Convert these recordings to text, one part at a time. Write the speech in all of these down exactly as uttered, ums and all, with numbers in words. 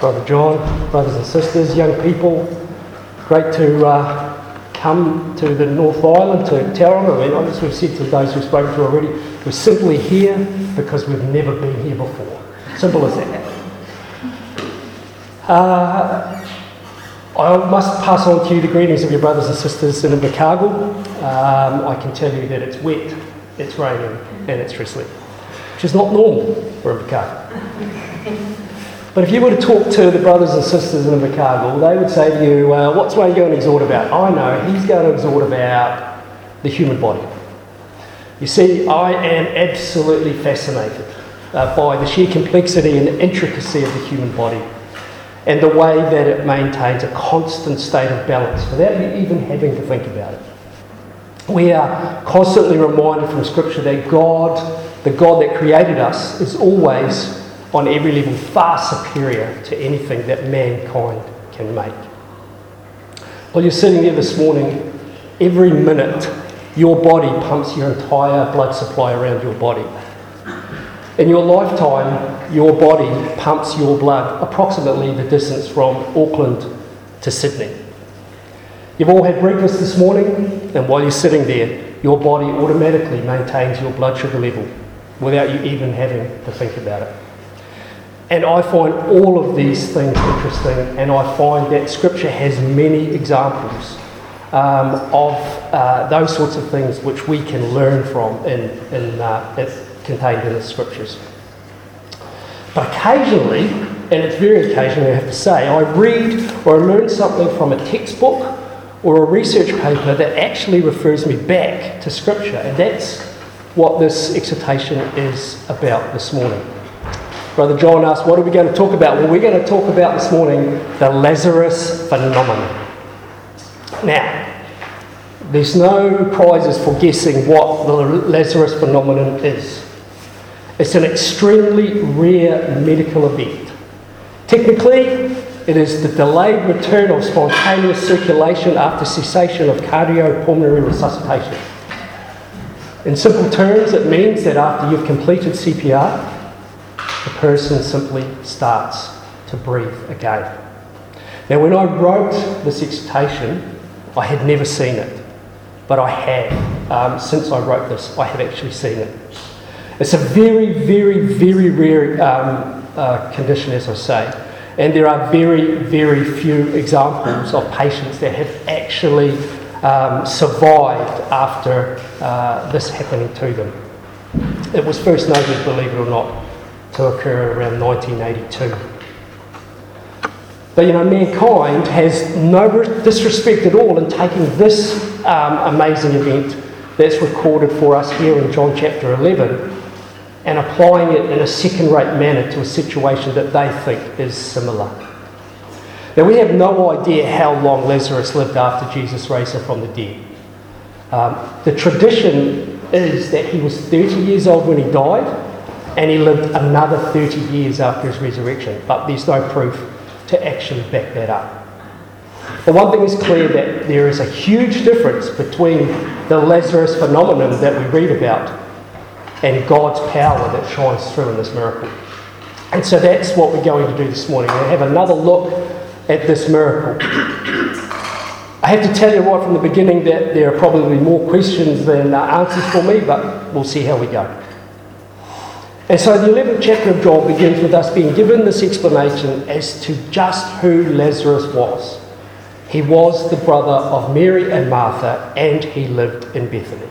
Brother John, brothers and sisters, young people. Great to uh, come to the North Island, to Tauranga. I mean, as we've said to those we've spoken to already, we're simply here because we've never been here before. Simple as that. Uh, I must pass on to you the greetings of your brothers and sisters in Invercargill. Um, I can tell you that it's wet, it's raining, and it's drizzling, which is not normal for Invercargill. But if you were to talk to the brothers and sisters in Invercargill, they would say to you, uh, what's Wayne going to exhort about? I know, he's going to exhort about the human body. You see, I am absolutely fascinated uh, by the sheer complexity and intricacy of the human body and the way that it maintains a constant state of balance without you even having to think about it. We are constantly reminded from Scripture that God, the God that created us, is always on every level far superior to anything that mankind can make. While you're sitting there this morning, every minute your body pumps your entire blood supply around your body. In your lifetime, your body pumps your blood approximately the distance from Auckland to Sydney. You've all had breakfast this morning, and while you're sitting there, your body automatically maintains your blood sugar level without you even having to think about it. And I find all of these things interesting, and I find that Scripture has many examples um, of uh, those sorts of things which we can learn from in, in, uh, it's contained in the Scriptures. But occasionally, and it's very occasionally I have to say, I read or I learn something from a textbook or a research paper that actually refers me back to Scripture, and that's what this exhortation is about this morning. Brother John asked, what are we going to talk about? Well, we're going to talk about this morning the Lazarus phenomenon. Now, there's no prizes for guessing what the Lazarus phenomenon is. It's an extremely rare medical event. Technically, it is the delayed return of spontaneous circulation after cessation of cardiopulmonary resuscitation. In simple terms, it means that after you've completed C P R, the person simply starts to breathe again. Now, when I wrote this exhortation, I had never seen it, but I have. Um, since I wrote this, I have actually seen it. It's a very, very, very rare um, uh, condition, as I say, and there are very, very few examples of patients that have actually um, survived after uh, this happening to them. It was first noted, believe it or not, to occur around nineteen eighty-two. But you know, mankind has no disrespect at all in taking this um, amazing event that's recorded for us here in John chapter eleven and applying it in a second-rate manner to a situation that they think is similar. Now, we have no idea how long Lazarus lived after Jesus raised him from the dead. Um, the tradition is that he was thirty years old when he died, and he lived another thirty years after his resurrection, but there's no proof to actually back that up. The one thing is clear, that there is a huge difference between the Lazarus phenomenon that we read about and God's power that shines through in this miracle. And so that's what we're going to do this morning. We'll have another look at this miracle. I have to tell you right from the beginning that there are probably more questions than uh, answers for me, but we'll see how we go. And so the eleventh chapter of John begins with us being given this explanation as to just who Lazarus was. He was the brother of Mary and Martha, and he lived in Bethany.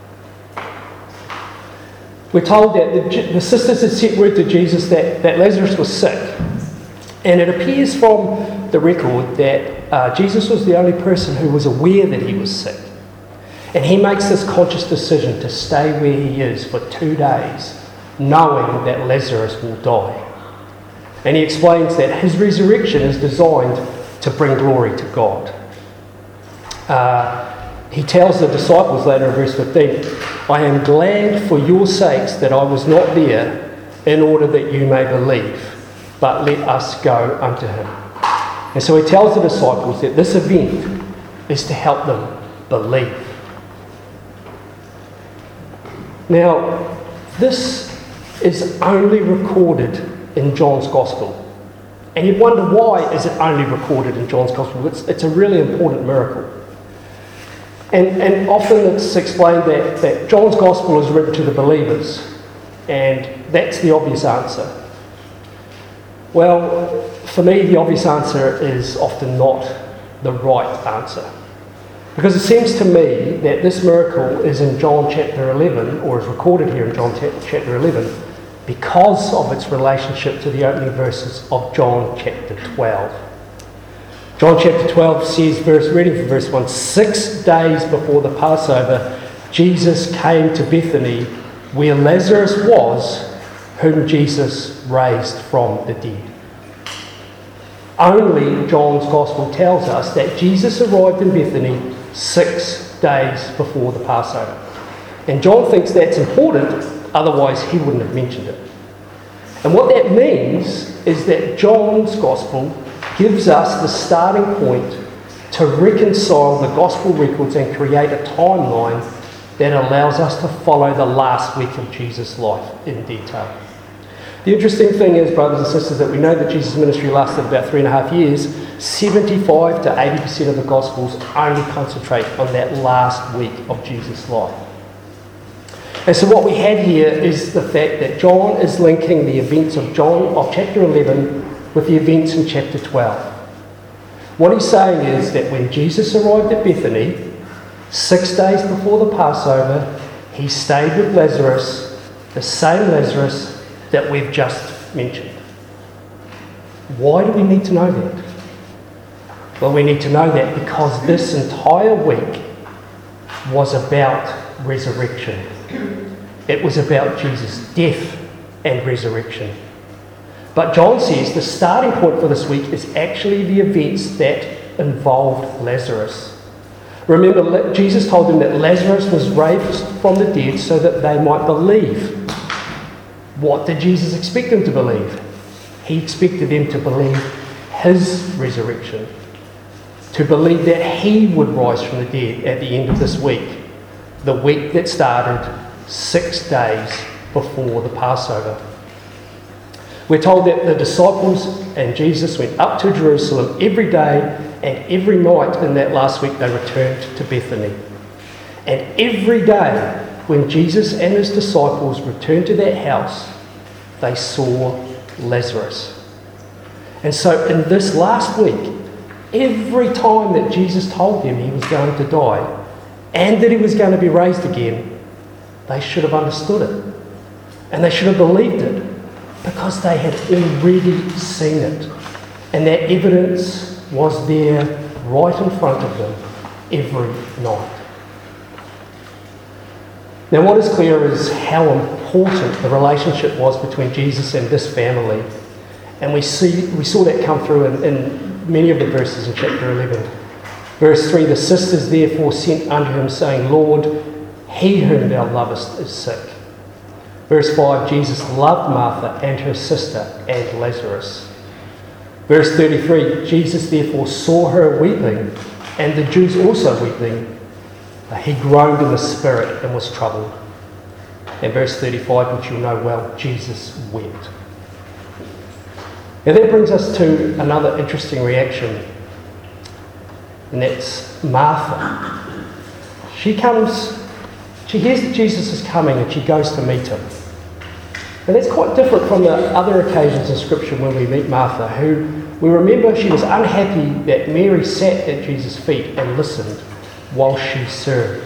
We're told that the, the sisters had sent word to Jesus that, that Lazarus was sick. And it appears from the record that uh, Jesus was the only person who was aware that he was sick. And he makes this conscious decision to stay where he is for two days, knowing that Lazarus will die. And he explains that his resurrection is designed to bring glory to God. Uh, he tells the disciples later in verse fifteen, I am glad for your sakes that I was not there, in order that you may believe, but let us go unto him. And so he tells the disciples that this event is to help them believe. Now, this is only recorded in John's Gospel. And you'd wonder, why is it only recorded in John's Gospel? It's, it's a really important miracle. And, and often it's explained that, that John's Gospel is written to the believers, and that's the obvious answer. Well, for me, the obvious answer is often not the right answer. Because it seems to me that this miracle is in John chapter eleven, or is recorded here in John chapter eleven, because of its relationship to the opening verses of John chapter twelve. John chapter twelve says, verse, reading from verse one, six days before the Passover, Jesus came to Bethany, where Lazarus was, whom Jesus raised from the dead. Only John's Gospel tells us that Jesus arrived in Bethany six days before the Passover. And John thinks that's important, otherwise he wouldn't have mentioned it. And what that means is that John's Gospel gives us the starting point to reconcile the Gospel records and create a timeline that allows us to follow the last week of Jesus' life in detail. The interesting thing is, brothers and sisters, that we know that Jesus' ministry lasted about three and a half years. seventy-five to eighty percent of the Gospels only concentrate on that last week of Jesus' life. And so what we have here is the fact that John is linking the events of John of chapter eleven with the events in chapter twelve. What he's saying is that when Jesus arrived at Bethany, six days before the Passover, he stayed with Lazarus, the same Lazarus that we've just mentioned. Why do we need to know that? Well, we need to know that because this entire week was about resurrection. It was about Jesus' death and resurrection. But John says the starting point for this week is actually the events that involved Lazarus. Remember, Jesus told them that Lazarus was raised from the dead so that they might believe. What did Jesus expect them to believe? He expected them to believe his resurrection, to believe that he would rise from the dead at the end of this week, the week that started six days before the Passover. We're told that the disciples and Jesus went up to Jerusalem every day, and every night in that last week they returned to Bethany. And every day when Jesus and his disciples returned to that house, they saw Lazarus. And so in this last week, every time that Jesus told them he was going to die and that he was going to be raised again, they should have understood it. And they should have believed it because they had already seen it. And that evidence was there right in front of them every night. Now, what is clear is how important the relationship was between Jesus and this family. And we see we saw that come through in, in many of the verses in chapter eleven. Verse three, the sisters therefore sent unto him, saying, Lord, he whom thou lovest is sick. Verse five, Jesus loved Martha and her sister and Lazarus. Verse thirty-three, Jesus therefore saw her weeping, and the Jews also weeping. He groaned in the spirit and was troubled. And verse thirty-five, which you'll know well, Jesus wept. Now that brings us to another interesting reaction, and that's Martha. She comes, she hears that Jesus is coming and she goes to meet him. And that's quite different from the other occasions in Scripture when we meet Martha, who we remember she was unhappy that Mary sat at Jesus' feet and listened while she served.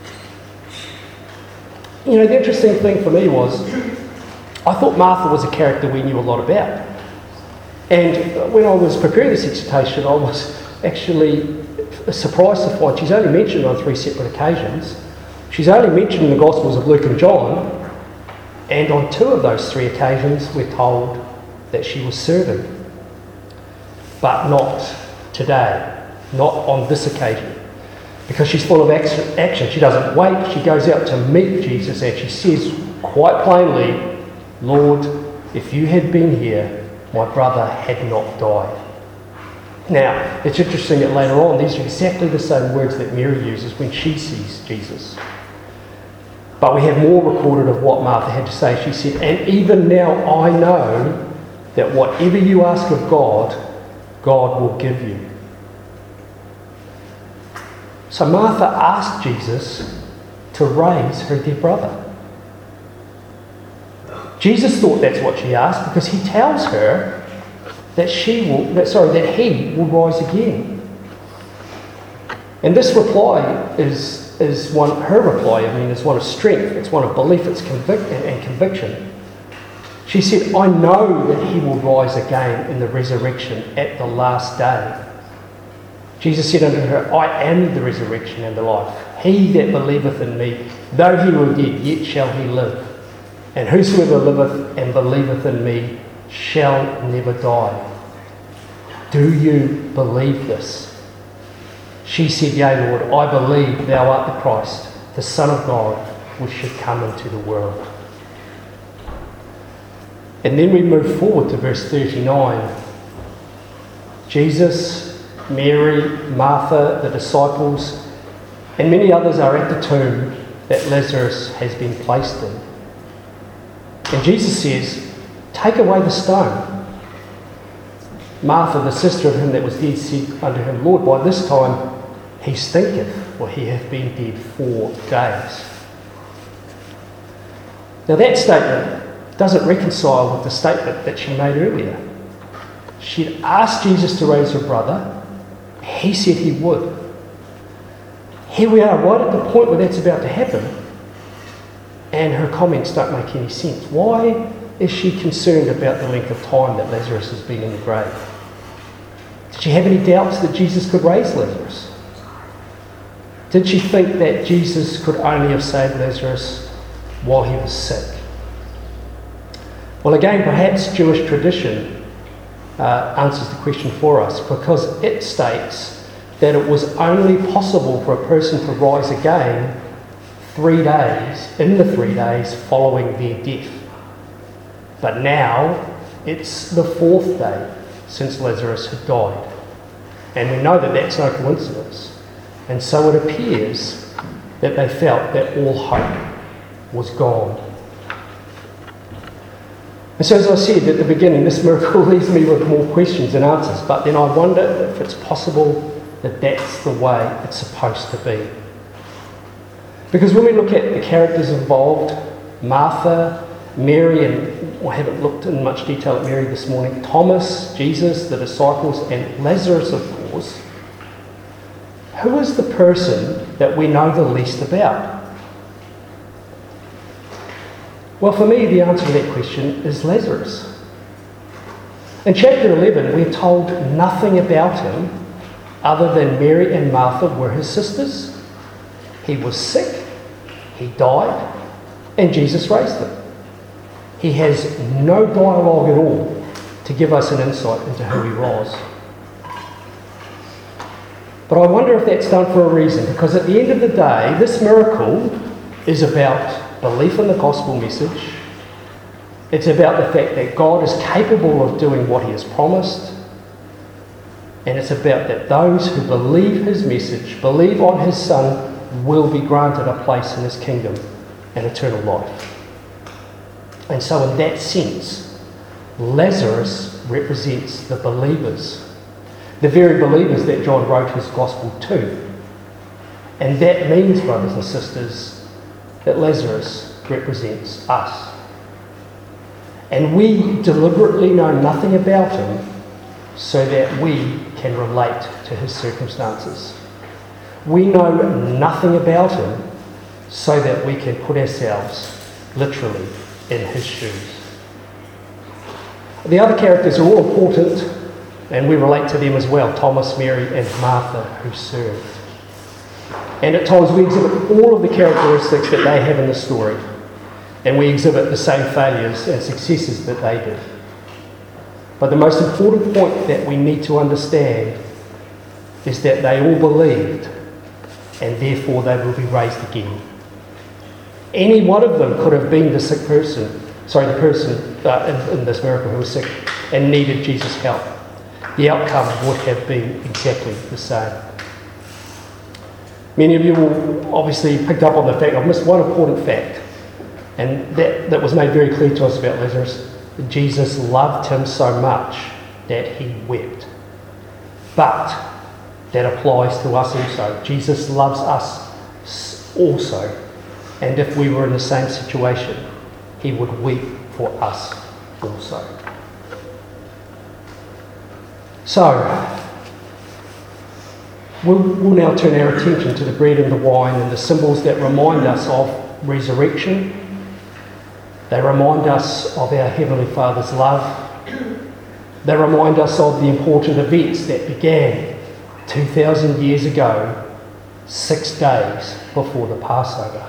You know, the interesting thing for me was, I thought Martha was a character we knew a lot about. And when I was preparing this dissertation, I was actually surprised to find she's only mentioned on three separate occasions. She's only mentioned in the Gospels of Luke and John, and on two of those three occasions we're told that she was serving. But not today, not on this occasion. Because she's full of action. She doesn't wait. She goes out to meet Jesus and she says quite plainly, Lord, if you had been here, my brother had not died. Now, it's interesting that later on, these are exactly the same words that Mary uses when she sees Jesus. But we have more recorded of what Martha had to say. She said, and even now I know that whatever you ask of God, God will give you. So Martha asked Jesus to raise her dead brother. Jesus thought that's what she asked because he tells her that she will, that, sorry, that he will rise again. And this reply is, is one, her reply, I mean, is one of strength, it's one of belief, it's convic- and conviction. She said, I know that he will rise again in the resurrection at the last day. Jesus said unto her, I am the resurrection and the life. He that believeth in me, though he were dead, yet shall he live. And whosoever liveth and believeth in me shall never die. Do you believe this? She said, Yea, Lord, I believe thou art the Christ, the Son of God, which should come into the world. And then we move forward to verse thirty-nine. Jesus, Mary, Martha, the disciples, and many others are at the tomb that Lazarus has been placed in. And Jesus says, take away the stone. Martha, the sister of him that was dead, said unto him, Lord, by this time he stinketh, for he hath been dead four days. Now that statement doesn't reconcile with the statement that she made earlier. She'd asked Jesus to raise her brother. He said he would. Here we are, right at the point where that's about to happen, and her comments don't make any sense. Why is she concerned about the length of time that Lazarus has been in the grave? Did she have any doubts that Jesus could raise Lazarus? Did she think that Jesus could only have saved Lazarus while he was sick? Well, again, perhaps Jewish tradition uh, answers the question for us, because it states that it was only possible for a person to rise again three days, in the three days following their death. But now it's the fourth day since Lazarus had died. And we know that that's no coincidence. And so it appears that they felt that all hope was gone. And so, as I said at the beginning, this miracle leaves me with more questions than answers. But then I wonder if it's possible that that's the way it's supposed to be. Because when we look at the characters involved, Martha, Mary, and I haven't looked in much detail at Mary this morning, Thomas, Jesus, the disciples, and Lazarus, of course, who is the person that we know the least about? Well, for me, the answer to that question is Lazarus. In chapter eleven, we're told nothing about him other than Mary and Martha were his sisters. He was sick, he died, and Jesus raised him. He has no dialogue at all to give us an insight into who he was. But I wonder if that's done for a reason, because at the end of the day, this miracle is about belief in the gospel message. It's about the fact that God is capable of doing what he has promised. And it's about that those who believe his message, believe on his Son, will be granted a place in his kingdom and eternal life. And so in that sense, Lazarus represents the believers, the very believers that John wrote his gospel to. And that means, brothers and sisters, that Lazarus represents us. And we deliberately know nothing about him so that we can relate to his circumstances. We know nothing about him so that we can put ourselves literally in his shoes. The other characters are all important, and we relate to them as well: Thomas, Mary, and Martha, who served. And at times we exhibit all of the characteristics that they have in the story, and we exhibit the same failures and successes that they did. But the most important point that we need to understand is that they all believed, and therefore they will be raised again. Any one of them could have been the sick person, sorry, the person uh, in, in this miracle who was sick and needed Jesus' help. The outcome would have been exactly the same. Many of you will obviously picked up on the fact, I've missed one important fact, and that, that was made very clear to us about Lazarus, Jesus loved him so much that he wept. But that applies to us also. Jesus loves us also. And if we were in the same situation, he would weep for us also. So, we'll, we'll now turn our attention to the bread and the wine and the symbols that remind us of resurrection. They remind us of our Heavenly Father's love. They remind us of the important events that began two thousand years ago, six days before the Passover.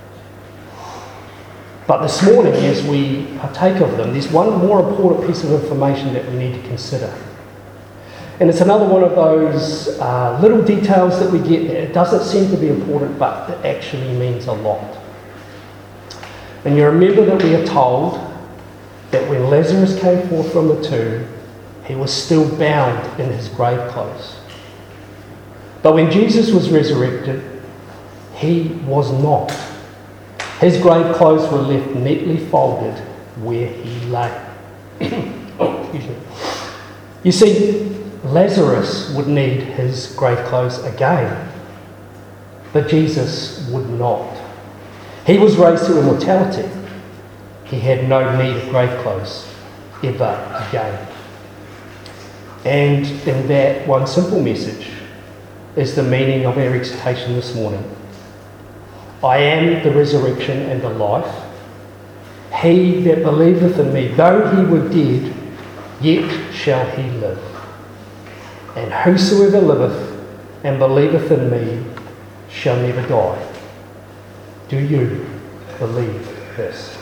But this morning, as we partake of them, there's one more important piece of information that we need to consider. And it's another one of those uh, little details that we get there. It doesn't seem to be important, but it actually means a lot. And you remember that we are told that when Lazarus came forth from the tomb, he was still bound in his grave clothes. But when Jesus was resurrected, he was not. His grave clothes were left neatly folded where he lay. Oh, excuse me. You see, Lazarus would need his grave clothes again, but Jesus would not. He was raised to immortality. He had no need of grave clothes ever again. And in that one simple message is the meaning of our exhortation this morning. I am the resurrection and the life. He that believeth in me, though he were dead, yet shall he live. And whosoever liveth and believeth in me shall never die. Do you believe this?